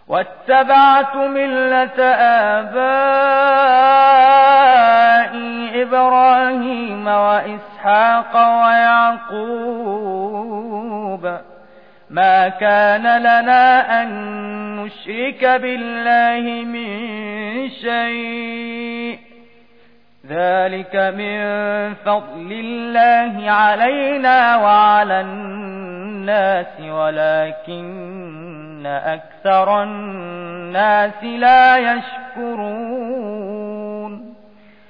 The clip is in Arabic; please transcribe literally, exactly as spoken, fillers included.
واتبعت ملة آبائي إبراهيم وإسحاق ويعقوب ما كان لنا أن نشرك بالله من شيء ذلك من فضل الله علينا وعلى الناس ولكن أكثر الناس لا يشكرون